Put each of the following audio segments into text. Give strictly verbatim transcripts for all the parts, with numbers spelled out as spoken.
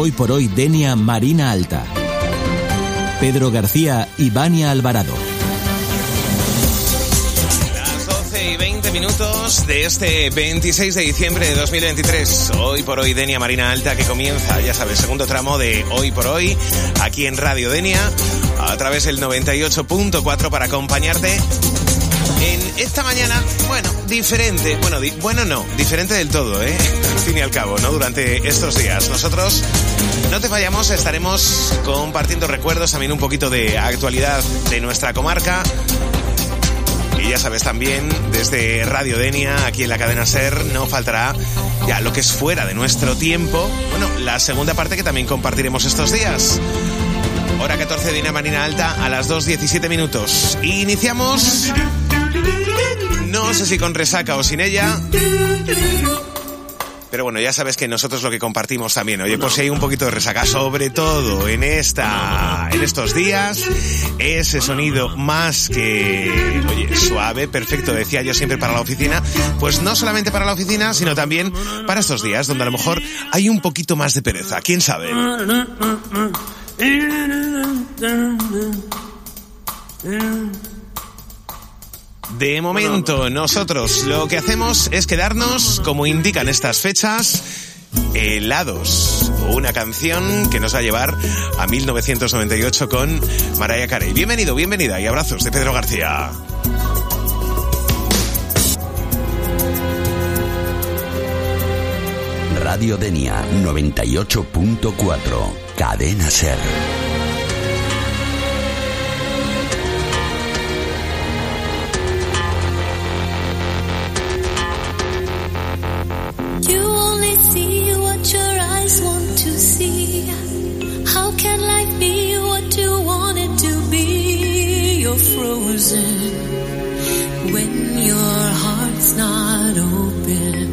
Hoy por Hoy Denia Marina Alta. Pedro García y Vania Alvarado. Las doce y veinte minutos de este veintiséis de diciembre de dos mil veintitrés. Hoy por Hoy Denia Marina Alta, que comienza, ya sabes, segundo tramo de Hoy por Hoy, aquí en Radio Denia, a través del noventa y ocho punto cuatro para acompañarte en esta mañana, bueno, diferente, bueno, di, bueno no, diferente del todo, ¿eh? Al fin y al cabo, ¿no? Durante estos días. Nosotros, no te fallamos, estaremos compartiendo recuerdos, también un poquito de actualidad de nuestra comarca. Y ya sabes, también desde Radio Denia, aquí en la cadena SER, no faltará ya lo que es fuera de nuestro tiempo. Bueno, la segunda parte que también compartiremos estos días. Hora catorce de Denia Marina Alta, a las dos diecisiete minutos. Iniciamos... No sé si con resaca o sin ella, pero bueno, ya sabes que nosotros lo que compartimos también, oye, pues si hay un poquito de resaca, sobre todo en esta, en estos días, ese sonido más que, oye, suave, perfecto, decía yo siempre para la oficina, pues no solamente para la oficina, sino también para estos días, donde a lo mejor hay un poquito más de pereza, quién sabe. De momento, nosotros lo que hacemos es quedarnos, como indican estas fechas, helados. Una canción que nos va a llevar a mil novecientos noventa y ocho con Mariah Carey. Bienvenido, bienvenida y abrazos de Pedro García. Radio Denia noventa y ocho punto cuatro, Cadena SER. Frozen when your heart's not open.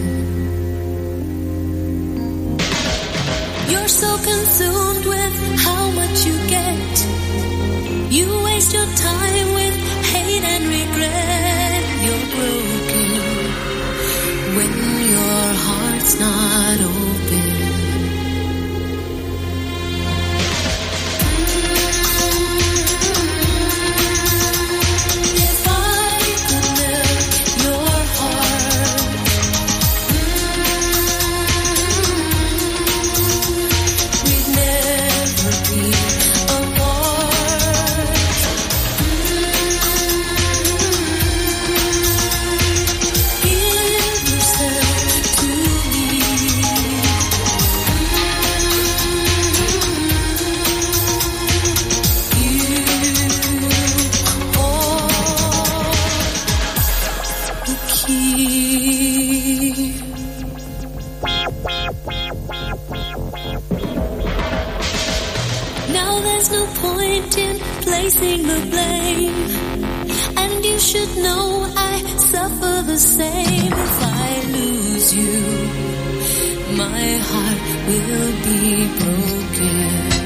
You're so consumed with how much you get. You waste your time with hate and regret. You're broken when your heart's not open. Placing the blame, and you should know I suffer the same. If I lose you, my heart will be broken.